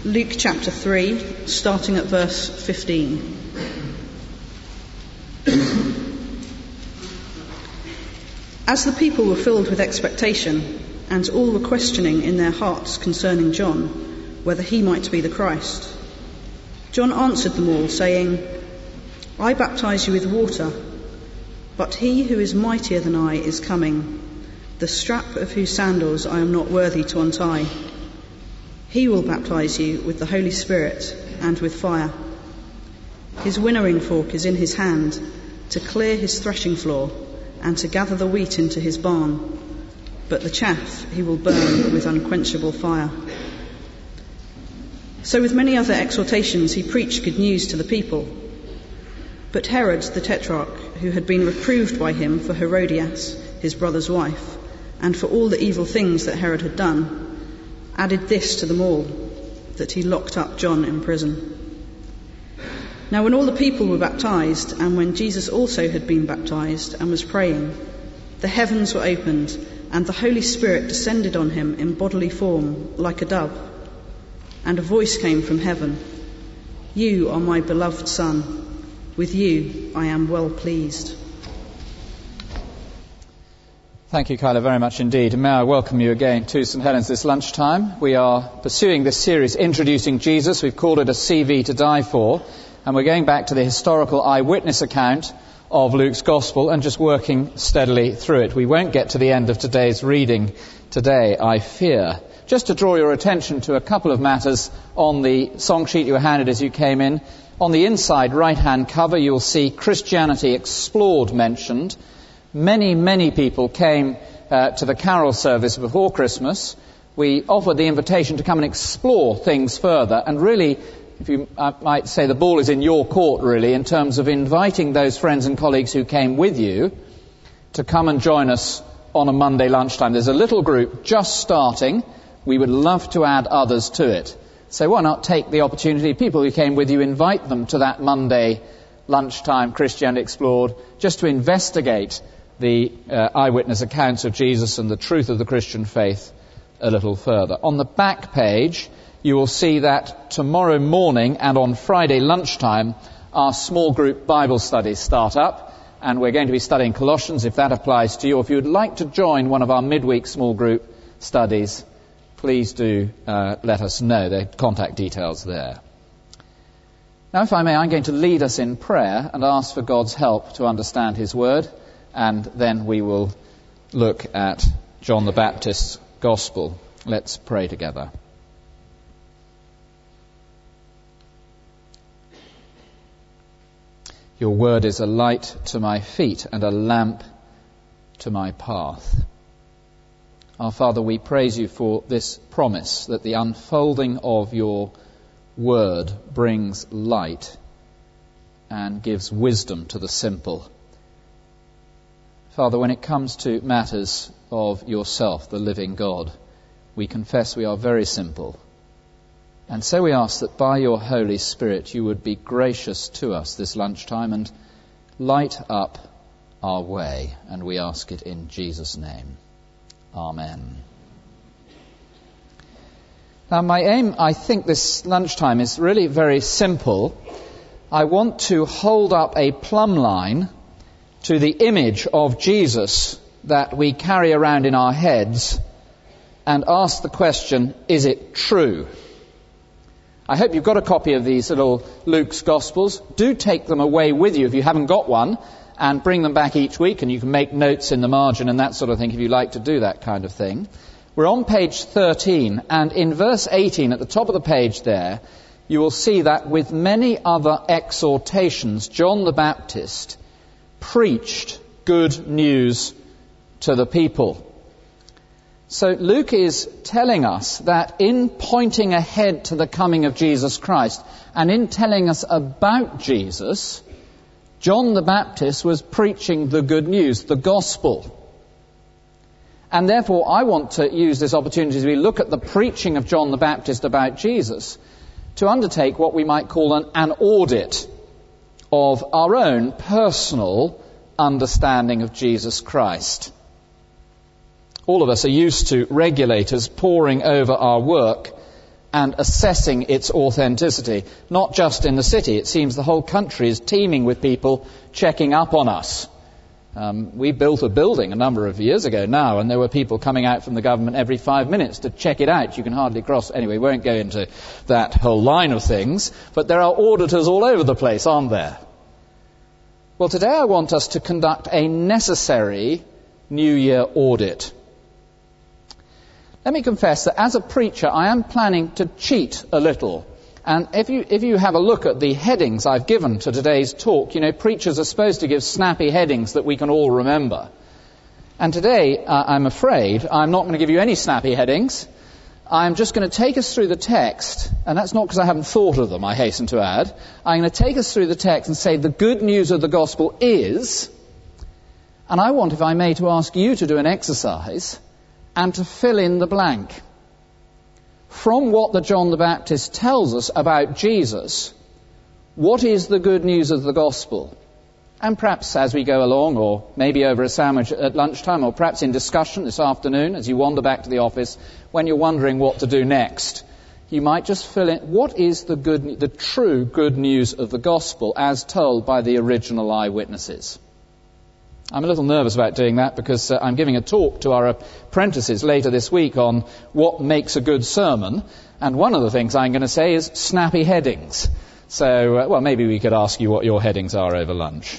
Luke chapter 3, starting at verse 15. As the people were filled with expectation, and all were questioning in their hearts concerning John, whether he might be the Christ, John answered them all, saying, I baptize you with water, but he who is mightier than I is coming, the strap of whose sandals I am not worthy to untie. He will baptize you with the Holy Spirit and with fire. His winnowing fork is in his hand, to clear his threshing floor, and to gather the wheat into his barn, but the chaff he will burn with unquenchable fire. So with many other exhortations he preached good news to the people. But Herod the Tetrarch, who had been reproved by him for Herodias, his brother's wife, and for all the evil things that Herod had done, added this to them all, that he locked up John in prison. Now when all the people were baptized, and when Jesus also had been baptized and was praying, the heavens were opened, and the Holy Spirit descended on him in bodily form like a dove. And a voice came from heaven, You are my beloved Son, with you I am well pleased. Thank you, Kyla, very much indeed. And may I welcome you again to St Helens this lunchtime. We are pursuing this series, Introducing Jesus. We've called it a CV to die for. And we're going back to the historical eyewitness account of Luke's Gospel and just working steadily through it. We won't get to the end of today's reading today, I fear. Just to draw your attention to a couple of matters on the song sheet you were handed as you came in. On the inside right-hand cover, you'll see Christianity Explored mentioned. Many people came to the carol service before Christmas. We offered the invitation to come and explore things further, and really, I might say, the ball is in your court, really, in terms of inviting those friends and colleagues who came with you to come and join us on a Monday lunchtime. There's a little group just starting. We would love to add others to it. So why not take the opportunity, people who came with you, invite them to that Monday lunchtime Christianity Explored, just to investigate the eyewitness accounts of Jesus and the truth of the Christian faith a little further. On the back page, you will see that tomorrow morning and on Friday lunchtime, our small group Bible studies start up, and we're going to be studying Colossians, if that applies to you. If you would like to join one of our midweek small group studies, please do let us know. There are contact details there. Now, if I may, I'm going to lead us in prayer and ask for God's help to understand His Word, and then we will look at John the Baptist's Gospel. Let's pray together. Your word is a light to my feet and a lamp to my path. Our Father, we praise you for this promise that the unfolding of your word brings light and gives wisdom to the simple. Father, when it comes to matters of yourself, the living God, we confess we are very simple. And so we ask that by your Holy Spirit you would be gracious to us this lunchtime and light up our way. And we ask it in Jesus' name. Amen. Now my aim, I think, this lunchtime is really very simple. I want to hold up a plumb line to the image of Jesus that we carry around in our heads and ask the question, is it true? I hope you've got a copy of these little Luke's Gospels. Do take them away with you if you haven't got one, and bring them back each week, and you can make notes in the margin and that sort of thing if you like to do that kind of thing. We're on page 13, and in verse 18 at the top of the page there, you will see that with many other exhortations, John the Baptist preached good news to the people. So Luke is telling us that in pointing ahead to the coming of Jesus Christ and in telling us about Jesus, John the Baptist was preaching the good news, the gospel. And therefore I want to use this opportunity as we look at the preaching of John the Baptist about Jesus to undertake what we might call an audit of our own personal understanding of Jesus Christ. All of us are used to regulators poring over our work and assessing its authenticity. Not just in the city, it seems the whole country is teeming with people checking up on us. We built a building a number of years ago now, and there were people coming out from the government every 5 minutes to check it out. You can hardly cross. Anyway, we won't go into that whole line of things, but there are auditors all over the place, aren't there? Well, today I want us to conduct a necessary New Year audit. Let me confess that as a preacher, I am planning to cheat a little. And if you have a look at the headings I've given to today's talk, you know, preachers are supposed to give snappy headings that we can all remember. And today, I'm afraid, I'm not going to give you any snappy headings. I'm just going to take us through the text, and that's not because I haven't thought of them, I hasten to add. I'm going to take us through the text and say the good news of the gospel is, and I want, if I may, to ask you to do an exercise and to fill in the blank. From what that John the Baptist tells us about Jesus, what is the good news of the gospel? And perhaps as we go along, or maybe over a sandwich at lunchtime, or perhaps in discussion this afternoon as you wander back to the office, when you're wondering what to do next, you might just fill in, what is the true good news of the gospel as told by the original eyewitnesses? I'm a little nervous about doing that because I'm giving a talk to our apprentices later this week on what makes a good sermon, and one of the things I'm going to say is snappy headings. So, well, maybe we could ask you what your headings are over lunch.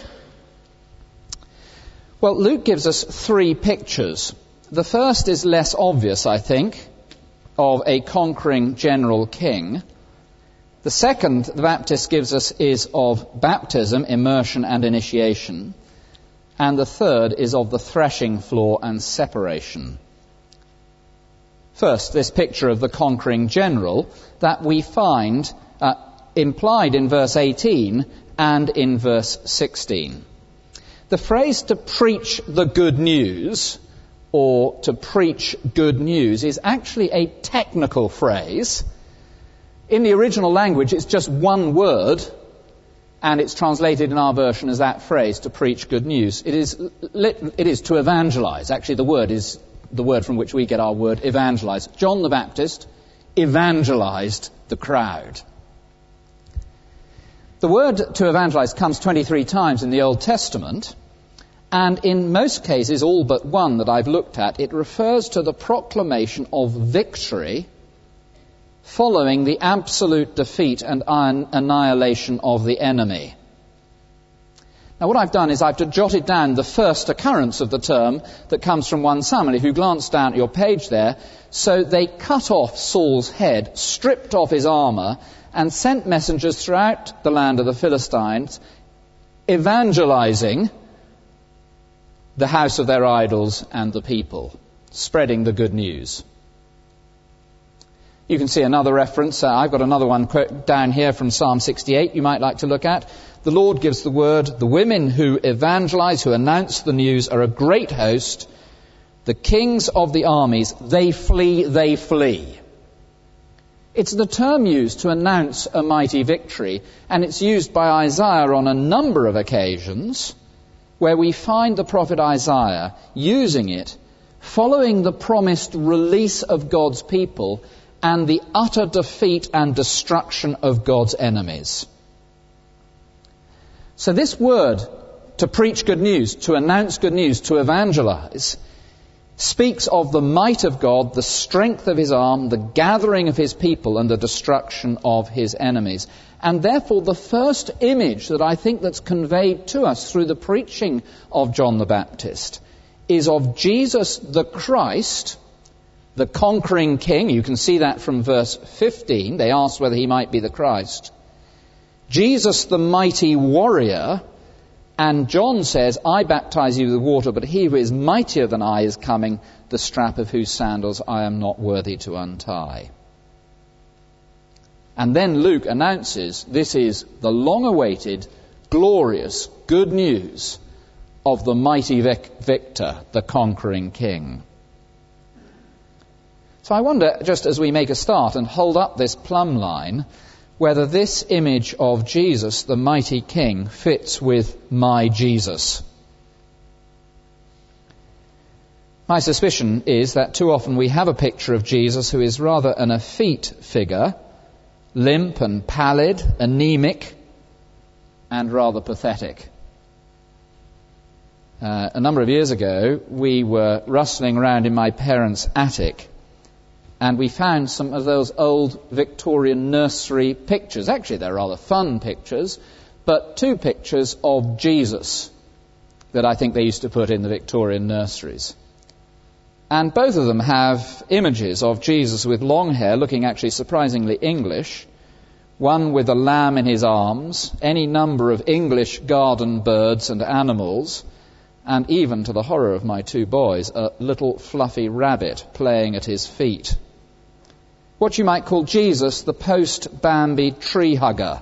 Well, Luke gives us 3 pictures. The first is less obvious, I think, of a conquering general king. The second the Baptist gives us is of baptism, immersion and initiation. And the third is of the threshing floor and separation. First, this picture of the conquering general that we find implied in verse 18 and in verse 16. The phrase to preach the good news, or to preach good news, is actually a technical phrase. In the original language, it's just one word, and it's translated in our version as that phrase, to preach good news. It is to evangelize. Actually, the word is the word from which we get our word evangelize. John the Baptist evangelized the crowd. The word to evangelize comes 23 times in the Old Testament, and in most cases, all but one that I've looked at, it refers to the proclamation of victory following the absolute defeat and annihilation of the enemy. Now, what I've done is I've jotted down the first occurrence of the term that comes from 1 Samuel. If you glance down at your page there, so they cut off Saul's head, stripped off his armour, and sent messengers throughout the land of the Philistines, evangelizing the house of their idols and the people, spreading the good news. You can see another reference. I've got another one down here from Psalm 68 you might like to look at. The Lord gives the word. The women who evangelize, who announce the news, are a great host. The kings of the armies, they flee, they flee. It's the term used to announce a mighty victory, and it's used by Isaiah on a number of occasions where we find the prophet Isaiah using it following the promised release of God's people and the utter defeat and destruction of God's enemies. So this word, to preach good news, to announce good news, to evangelize, speaks of the might of God, the strength of his arm, the gathering of his people, and the destruction of his enemies. And therefore, the first image that I think that's conveyed to us through the preaching of John the Baptist is of Jesus the Christ, the conquering king. You can see that from verse 15. They asked whether he might be the Christ. Jesus the mighty warrior. And John says, I baptize you with water, but he who is mightier than I is coming, the strap of whose sandals I am not worthy to untie. And then Luke announces this is the long-awaited, glorious, good news of the mighty victor, the conquering king. So I wonder, just as we make a start and hold up this plumb line, whether this image of Jesus, the mighty king, fits with my Jesus. My suspicion is that too often we have a picture of Jesus who is rather an effete figure, limp and pallid, anemic, and rather pathetic. A number of years ago, we were rustling around in my parents' attic, and we found some of those old Victorian nursery pictures. Actually, they're rather fun pictures, but two pictures of Jesus that I think they used to put in the Victorian nurseries. And both of them have images of Jesus with long hair, looking actually surprisingly English, one with a lamb in his arms, any number of English garden birds and animals, and even, to the horror of my two boys, a little fluffy rabbit playing at his feet. What you might call Jesus, the post-Bambi tree hugger.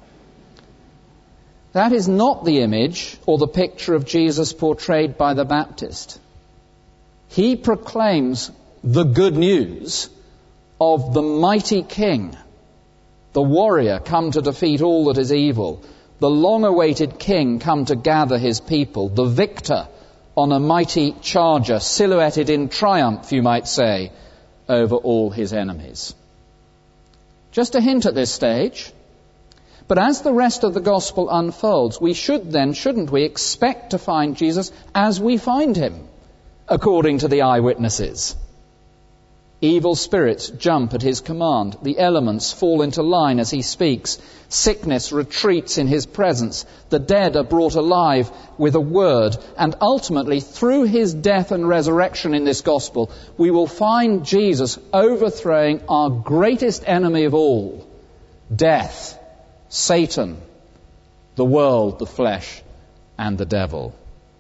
That is not the image or the picture of Jesus portrayed by the Baptist. He proclaims the good news of the mighty king, the warrior come to defeat all that is evil, the long-awaited king come to gather his people, the victor on a mighty charger, silhouetted in triumph, you might say, over all his enemies. Just a hint at this stage. But as the rest of the gospel unfolds, we should then, shouldn't we, expect to find Jesus as we find him, according to the eyewitnesses. Evil spirits jump at his command. The elements fall into line as he speaks. Sickness retreats in his presence. The dead are brought alive with a word. And ultimately, through his death and resurrection in this gospel, we will find Jesus overthrowing our greatest enemy of all, death, Satan, the world, the flesh, and the devil.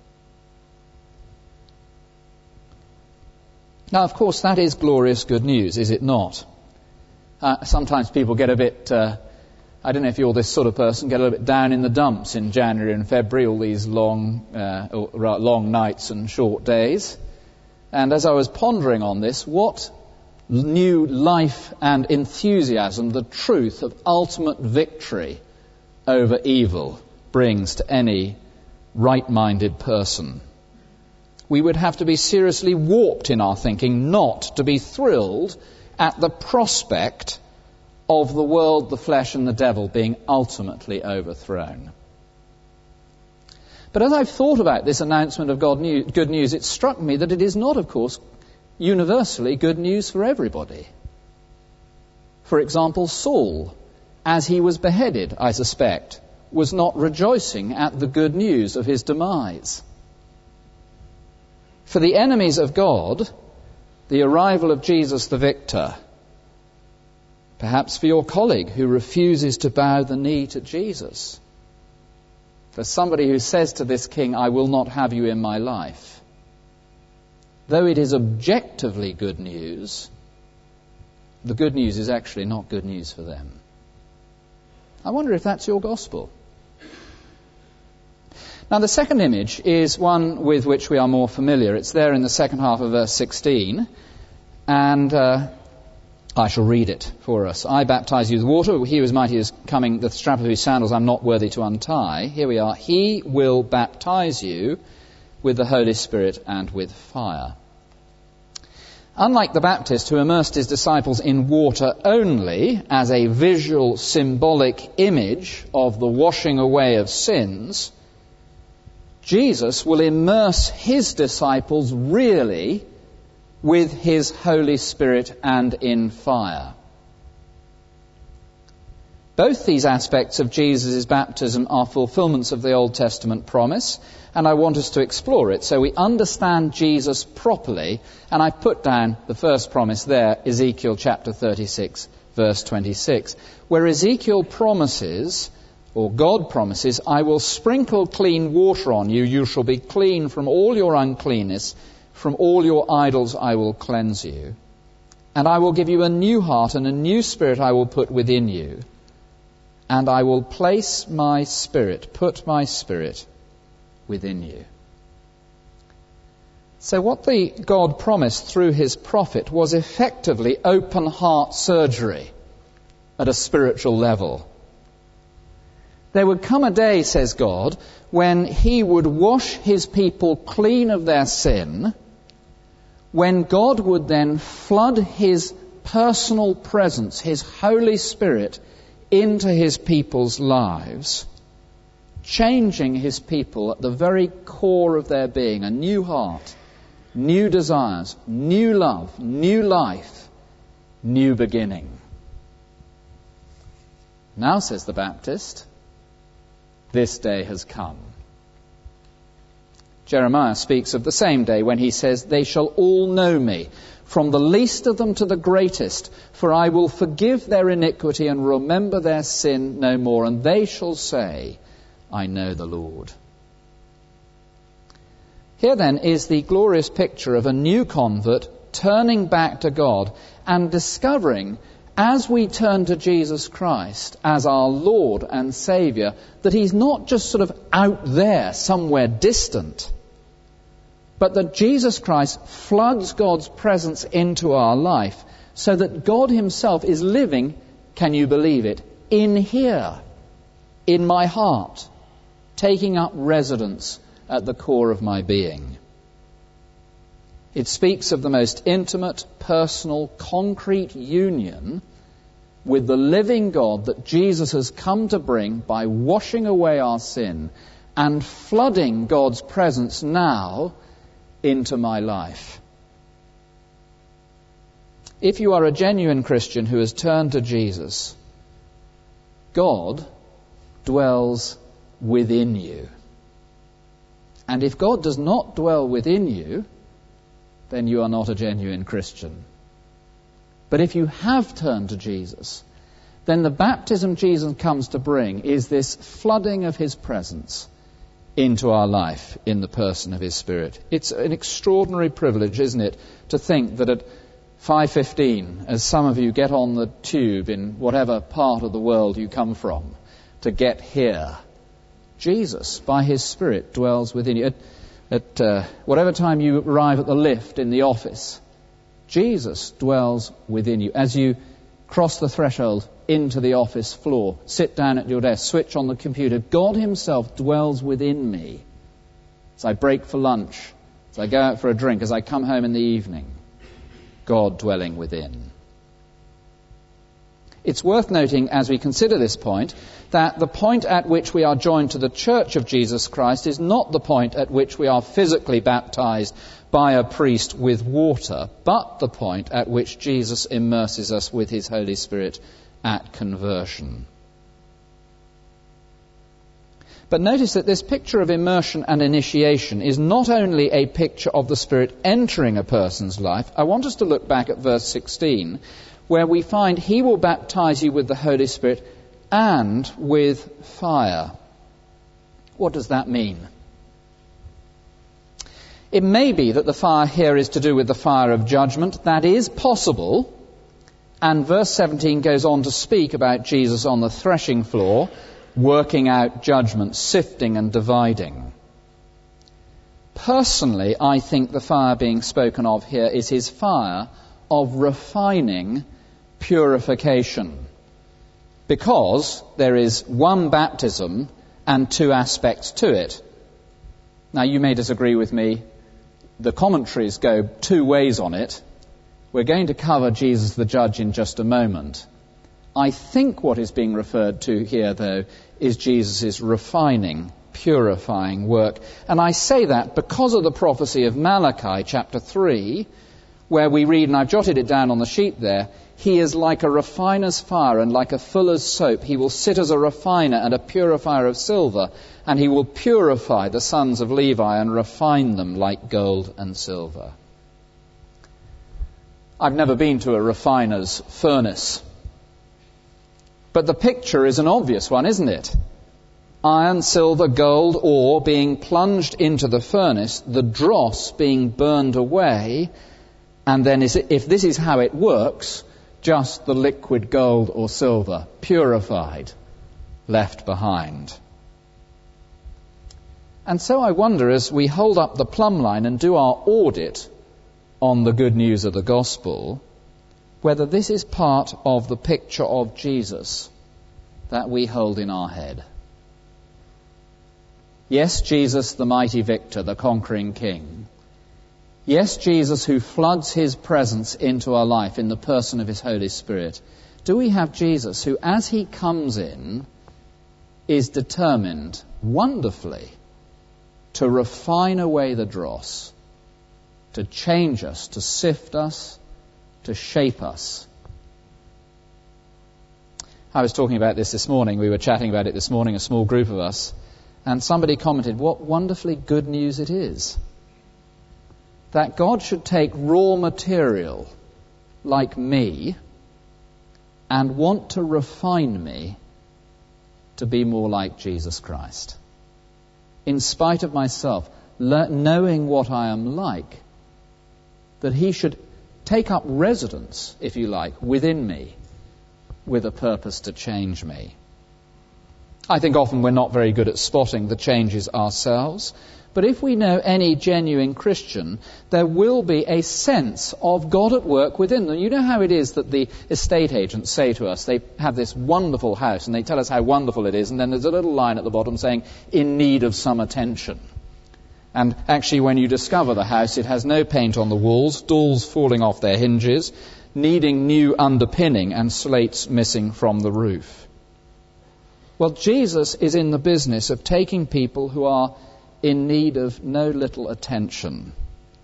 Now, of course, that is glorious good news, is it not? Sometimes people get a bit, I don't know if you're this sort of person, get a little bit down in the dumps in January and February, all these long nights and short days. And as I was pondering on this, what new life and enthusiasm the truth of ultimate victory over evil brings to any right-minded person. We would have to be seriously warped in our thinking not to be thrilled at the prospect of the world, the flesh and the devil being ultimately overthrown. But as I've thought about this announcement of good news, it struck me that it is not, of course, universally good news for everybody. For example, Saul, as he was beheaded, I suspect, was not rejoicing at the good news of his demise. For the enemies of God, the arrival of Jesus the victor, perhaps for your colleague who refuses to bow the knee to Jesus, for somebody who says to this king, I will not have you in my life, though it is objectively good news, the good news is actually not good news for them. I wonder if that's your gospel. Now, the second image is one with which we are more familiar. It's there in the second half of verse 16, and I shall read it for us. I baptize you with water. He who is mighty is coming, the strap of whose sandals I'm not worthy to untie. Here we are. He will baptize you with the Holy Spirit and with fire. Unlike the Baptist, who immersed his disciples in water only as a visual, symbolic image of the washing away of sins, Jesus will immerse his disciples really with his Holy Spirit and in fire. Both these aspects of Jesus' baptism are fulfillments of the Old Testament promise, and I want us to explore it so we understand Jesus properly. And I put down the first promise there, Ezekiel chapter 36, verse 26, where Ezekiel promises, or God promises, I will sprinkle clean water on you, you shall be clean from all your uncleanness, from all your idols I will cleanse you. And I will give you a new heart, and a new spirit I will put within you. And I will place my spirit, put my spirit within you. So what the God promised through his prophet was effectively open heart surgery at a spiritual level. There would come a day, says God, when he would wash his people clean of their sin when God would then flood his personal presence, his Holy Spirit, into his people's lives, changing his people at the very core of their being, a new heart, new desires, new love, new life, new beginning. Now, says the Baptist, this day has come. Jeremiah speaks of the same day when he says, "They shall all know me, from the least of them to the greatest, for I will forgive their iniquity and remember their sin no more, and they shall say, I know the Lord." Here then is the glorious picture of a new convert turning back to God and discovering, as we turn to Jesus Christ as our Lord and Saviour, that he's not just sort of out there somewhere distant, but that Jesus Christ floods God's presence into our life so that God himself is living, can you believe it, in here, in my heart, taking up residence at the core of my being. It speaks of the most intimate, personal, concrete union with the living God that Jesus has come to bring by washing away our sin and flooding God's presence now into my life. If you are a genuine Christian who has turned to Jesus, God dwells within you. And if God does not dwell within you, then you are not a genuine Christian. But if you have turned to Jesus, then the baptism Jesus comes to bring is this flooding of his presence into our life in the person of his Spirit. It's an extraordinary privilege, isn't it, to think that at 5:15, as some of you get on the tube in whatever part of the world you come from to get here, Jesus, by his Spirit, dwells within you. At whatever time you arrive at the lift in the office, Jesus dwells within you. As you cross the threshold into the office floor, sit down at your desk, switch on the computer, God himself dwells within me. As I break for lunch, as I go out for a drink, as I come home in the evening, God dwelling within. It's worth noting as we consider this point that the point at which we are joined to the Church of Jesus Christ is not the point at which we are physically baptized by a priest with water, but the point at which Jesus immerses us with his Holy Spirit at conversion. But notice that this picture of immersion and initiation is not only a picture of the Spirit entering a person's life. I want us to look back at verse 16, where we find he will baptize you with the Holy Spirit and with fire. What does that mean? It may be that the fire here is to do with the fire of judgment. That is possible. And verse 17 goes on to speak about Jesus on the threshing floor, working out judgment, sifting and dividing. Personally, I think the fire being spoken of here is his fire of refining purification, because there is one baptism and two aspects to it. Now, you may disagree with me. The commentaries go two ways on it. We're going to cover Jesus the Judge in just a moment. I think what is being referred to here, though, is Jesus' refining, purifying work. And I say that because of the prophecy of Malachi chapter 3, where we read, and I've jotted it down on the sheet there, he is like a refiner's fire and like a fuller's soap. He will sit as a refiner and a purifier of silver, and he will purify the sons of Levi and refine them like gold and silver. I've never been to a refiner's furnace, but the picture is an obvious one, isn't it? Iron, silver, gold, ore being plunged into the furnace, the dross being burned away, and then if this is how it works, just the liquid gold or silver, purified, left behind. And so I wonder, as we hold up the plumb line and do our audit on the good news of the gospel, whether this is part of the picture of Jesus that we hold in our head. Yes, Jesus, the mighty victor, the conquering king. Yes, Jesus who floods his presence into our life in the person of his Holy Spirit. Do we have Jesus who, as he comes in, is determined wonderfully to refine away the dross, to change us, to sift us, to shape us? I was talking about this morning. We were chatting about it this morning, a small group of us, and somebody commented, what wonderfully good news it is that God should take raw material like me and want to refine me to be more like Jesus Christ. In spite of myself, knowing what I am like, that he should take up residence, if you like, within me with a purpose to change me. I think often we're not very good at spotting the changes ourselves, but if we know any genuine Christian, there will be a sense of God at work within them. You know how it is that the estate agents say to us, they have this wonderful house and they tell us how wonderful it is, and then there's a little line at the bottom saying, in need of some attention. And actually when you discover the house, it has no paint on the walls, doors falling off their hinges, needing new underpinning and slates missing from the roof. Well, Jesus is in the business of taking people who are in need of no little attention,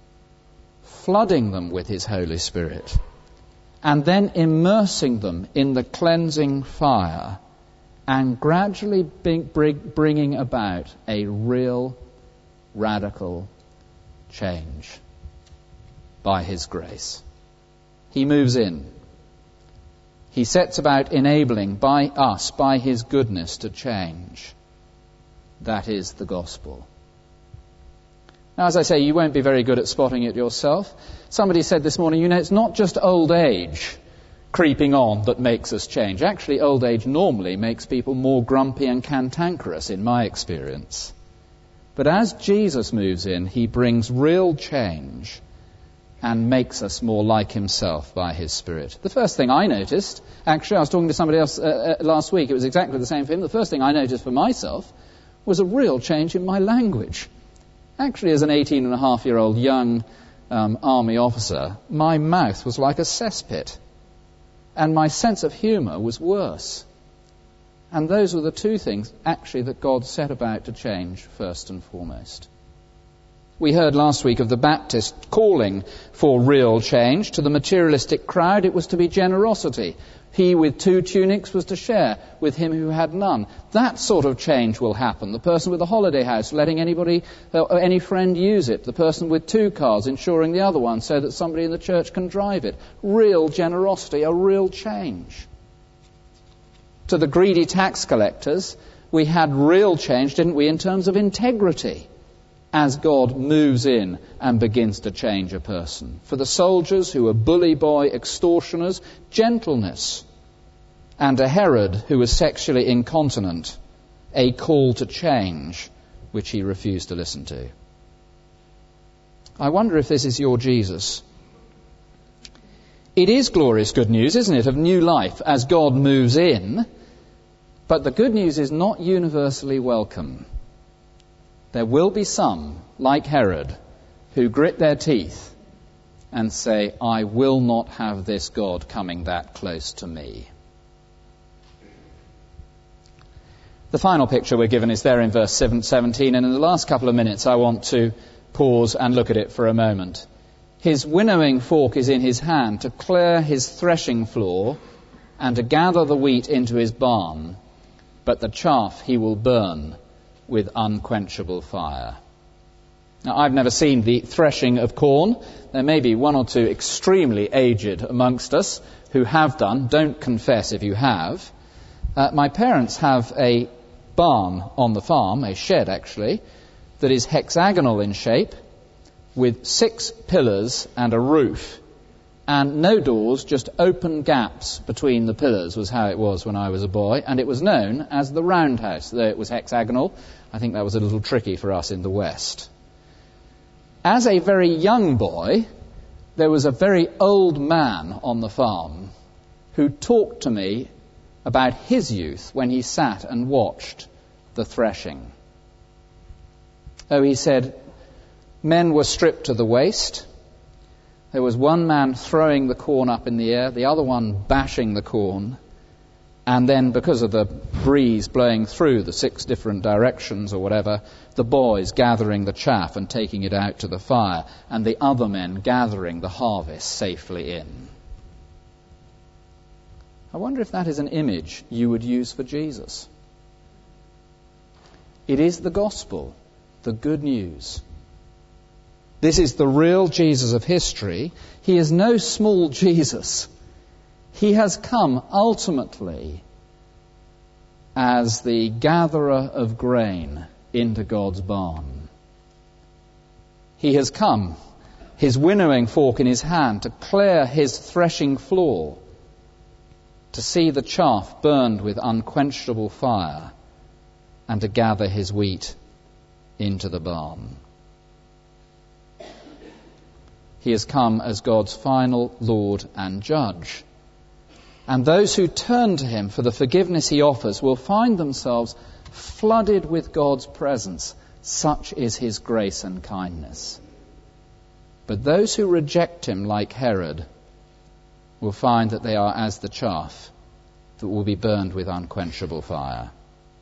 flooding them with his Holy Spirit, and then immersing them in the cleansing fire and gradually bringing about a real radical change by his grace. He moves in. He sets about enabling by us, by his goodness, to change. That is the gospel. Now, as I say, you won't be very good at spotting it yourself. Somebody said this morning, it's not just old age creeping on that makes us change. Actually, old age normally makes people more grumpy and cantankerous, in my experience. But as Jesus moves in, he brings real change and makes us more like himself by his Spirit. The first thing I noticed, actually, I was talking to somebody else last week, it was exactly the same for him. The first thing I noticed for myself was a real change in my language. Actually, as an 18-and-a-half-year-old young army officer, my mouth was like a cesspit, and my sense of humour was worse. And those were the two things, actually, that God set about to change first and foremost. We heard last week of the Baptist calling for real change. To the materialistic crowd, it was to be generosity. He with 2 tunics was to share with him who had none. That sort of change will happen. The person with a holiday house letting anybody, any friend use it. The person with 2 cars insuring the other one so that somebody in the church can drive it. Real generosity, a real change. To the greedy tax collectors, we had real change, didn't we, in terms of integrity, as God moves in and begins to change a person. For the soldiers who were bully boy extortioners, gentleness. And to Herod, who was sexually incontinent, a call to change, which he refused to listen to. I wonder if this is your Jesus. It is glorious good news, isn't it, of new life as God moves in, but the good news is not universally welcome. There will be some, like Herod, who grit their teeth and say, I will not have this God coming that close to me. The final picture we're given is there in verse 17, and in the last couple of minutes I want to pause and look at it for a moment. His winnowing fork is in his hand to clear his threshing floor and to gather the wheat into his barn, but the chaff he will burn with unquenchable fire. Now, I've never seen the threshing of corn. There may be 1 or 2 extremely aged amongst us who have done. Don't confess if you have. My parents have a barn on the farm, a shed actually, that is hexagonal in shape with 6 pillars and a roof. And no doors, just open gaps between the pillars was how it was when I was a boy. And it was known as the roundhouse, though it was hexagonal. I think that was a little tricky for us in the West. As a very young boy, there was a very old man on the farm who talked to me about his youth when he sat and watched the threshing. Oh, he said, men were stripped to the waist. There was one man throwing the corn up in the air, the other one bashing the corn, and then because of the breeze blowing through the 6 different directions or whatever, the boys gathering the chaff and taking it out to the fire, and the other men gathering the harvest safely in. I wonder if that is an image you would use for Jesus. It is the gospel, the good news. This is the real Jesus of history. He is no small Jesus. He has come ultimately as the gatherer of grain into God's barn. He has come, his winnowing fork in his hand, to clear his threshing floor, to see the chaff burned with unquenchable fire, and to gather his wheat into the barn. He has come as God's final Lord and Judge. And those who turn to him for the forgiveness he offers will find themselves flooded with God's presence. Such is his grace and kindness. But those who reject him, like Herod, will find that they are as the chaff that will be burned with unquenchable fire.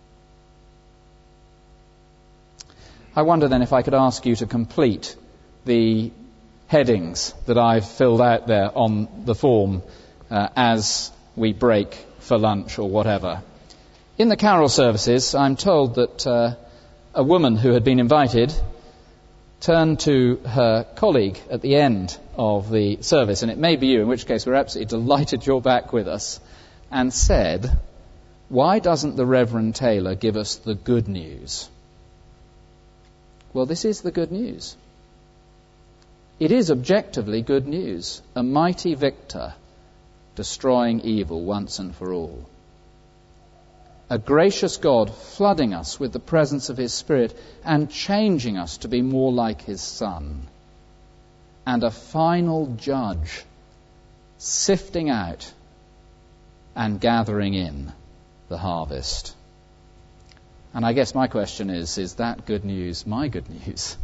I wonder then if I could ask you to complete the headings that I've filled out there on the form as we break for lunch or whatever. In the carol services, I'm told that a woman who had been invited turned to her colleague at the end of the service, and it may be you, in which case we're absolutely delighted you're back with us, and said, "Why doesn't the Reverend Taylor give us the good news?" Well, this is the good news. It is objectively good news. A mighty victor destroying evil once and for all. A gracious God flooding us with the presence of his Spirit and changing us to be more like his Son. And a final judge sifting out and gathering in the harvest. And I guess my question is that good news my good news?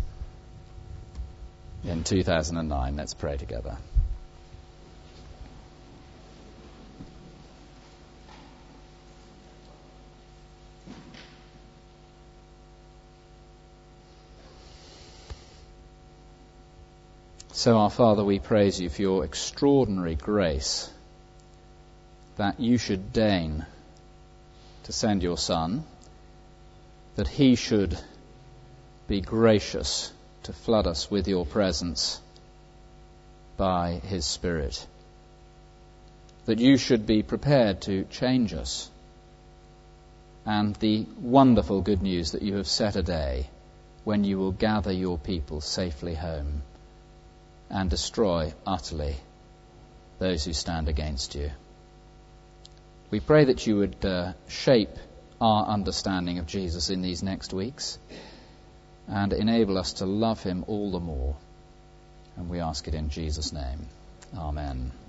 In 2009, let's pray together. So, our Father, we praise you for your extraordinary grace, that you should deign to send your Son, that he should be gracious to flood us with your presence by his Spirit, that you should be prepared to change us, and the wonderful good news that you have set a day when you will gather your people safely home and destroy utterly those who stand against you. We pray that you would shape our understanding of Jesus in these next weeks and enable us to love him all the more. And we ask it in Jesus' name. Amen.